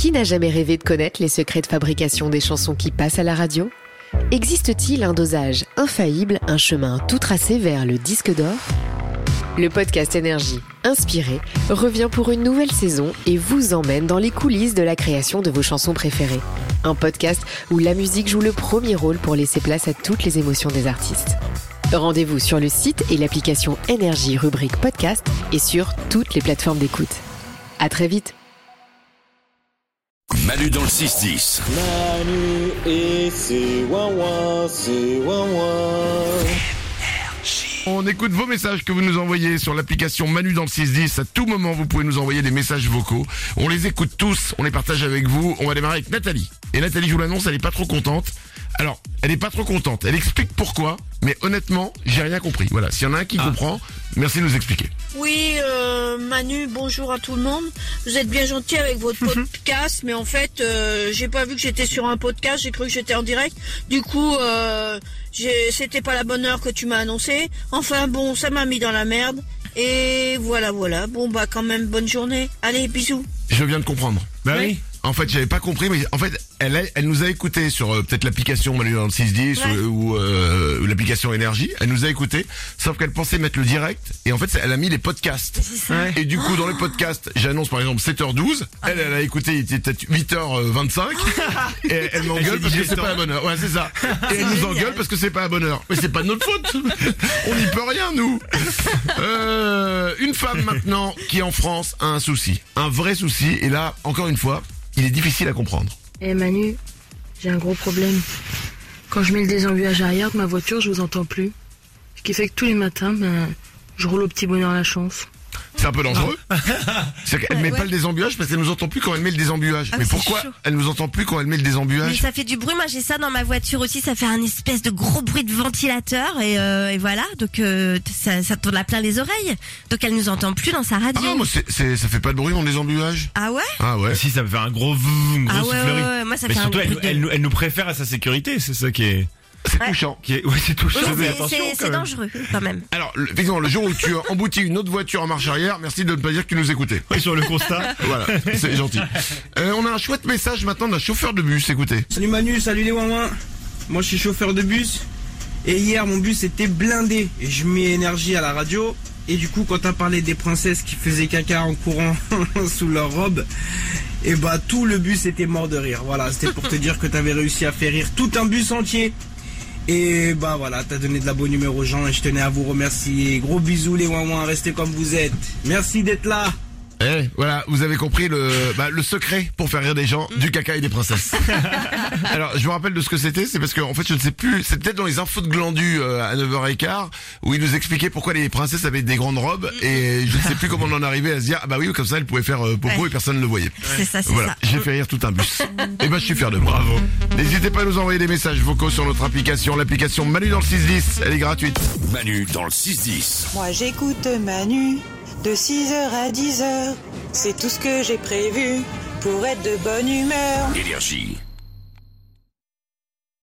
Qui n'a jamais rêvé de connaître les secrets de fabrication des chansons qui passent à la radio ? Existe-t-il un dosage infaillible, un chemin tout tracé vers le disque d'or ? Le podcast Énergie, inspiré, revient pour une nouvelle saison et vous emmène dans les coulisses de la création de vos chansons préférées. Un podcast où la musique joue le premier rôle pour laisser place à toutes les émotions des artistes. Rendez-vous sur le site et l'application Énergie rubrique podcast et sur toutes les plateformes d'écoute. À très vite. Manu dans le 6-10. Manu et c'est ouin-ouin, c'est ouin-ouin. On écoute vos messages que vous nous envoyez sur l'application Manu dans le 610. À tout moment, vous pouvez nous envoyer des messages vocaux. On les écoute tous, on les partage avec vous. On va démarrer avec Nathalie. Et Nathalie, je vous l'annonce, elle est pas trop contente. Alors, elle est pas trop contente. Elle explique pourquoi, mais honnêtement, j'ai rien compris. Voilà, s'il y en a un qui comprend, merci de nous expliquer. Oui, Manu, bonjour à tout le monde. Vous êtes bien gentil avec votre podcast, mais en fait, j'ai pas vu que j'étais sur un podcast, j'ai cru que j'étais en direct. Du coup, c'était pas la bonne heure que tu m'as annoncé. Enfin bon, ça m'a mis dans la merde. Et voilà. Bon bah quand même, bonne journée. Allez, bisous. Je viens de comprendre. Bah oui. En fait, j'avais pas compris, mais en fait, elle nous a écouté sur peut-être l'application Manu dans le 610 ou l'application Énergie. Elle nous a écouté, sauf qu'elle pensait mettre le direct, et en fait, elle a mis les podcasts. Ouais. Et du coup, dans les podcasts, j'annonce par exemple 7h12, elle a écouté, il était peut-être 8h25, et elle m'engueule parce que c'est pas la bonne heure. Ouais, c'est ça. Et elle nous engueule parce que c'est pas la bonne heure. Mais c'est pas de notre faute. On n'y peut rien, nous. Une femme maintenant qui en France a un souci, un vrai souci, et là, encore une fois, il est difficile à comprendre. Eh Manu, j'ai un gros problème. Quand je mets le désembuage arrière de ma voiture, je vous entends plus. Ce qui fait que tous les matins, je roule au petit bonheur la chance. C'est un peu dangereux. C'est qu'elle met pas le désembuage parce qu'elle nous entend plus quand elle met le désembuage. Mais pourquoi elle nous entend plus quand elle met le Mais désembuage? ça fait du bruit, moi j'ai ça dans ma voiture aussi, ça fait un espèce de gros bruit de ventilateur et voilà, donc ça tourne à plein les oreilles. Donc elle nous entend plus dans sa Ah radio. non, moi ça fait pas de bruit mon désembuage. Ah ouais? Ah ouais. Si, ça me fait un gros une grosse soufflerie. ouais, moi ça Mais fait surtout, un bruit elle nous préfère à sa sécurité, c'est ça qui est... C'est touchant. Ouais, c'est touchant. Oui, Mais attention, quand c'est même. dangereux quand même. Alors, effectivement, le jour où tu emboutis une autre voiture en marche arrière, merci de ne pas dire que tu nous écoutais. Ouais, sur le constat. Voilà, c'est gentil. On a un chouette message maintenant d'un chauffeur de bus, écoutez. Salut Manu, salut les ouin-ouin. Moi je suis chauffeur de bus. Et hier mon bus était blindé. Et je mets Énergie à la radio. Et du coup quand t'as parlé des princesses qui faisaient caca en courant sous leur robe, et bah tout le bus était mort de rire. Voilà, c'était pour te dire que t'avais réussi à faire rire tout un bus entier. Et bah voilà, t'as donné de la bonne humeur aux gens et je tenais à vous remercier. Gros bisous les ouin-ouin, restez comme vous êtes. Merci d'être là. Voilà, vous avez compris le secret pour faire rire des gens, du caca et des princesses. Alors, je me rappelle de ce que c'était, c'est parce que en fait, je ne sais plus, c'est peut-être dans les infos de Glandu à 9h15 où il nous expliquait pourquoi les princesses avaient des grandes robes et je ne sais plus comment on en arrivait à se dire ah bah oui, comme ça elles pouvaient faire popo et personne ne le voyait. C'est ça, c'est Voilà, ça. j'ai fait rire tout un bus. Et ben je suis fier de moi. Bravo. N'hésitez pas à nous envoyer des messages vocaux sur notre application, l'application Manu dans le 610, elle est gratuite. Manu dans le 6-10. Moi j'écoute Manu de 6h à 10h. C'est tout ce que j'ai prévu pour être de bonne humeur. Énergie.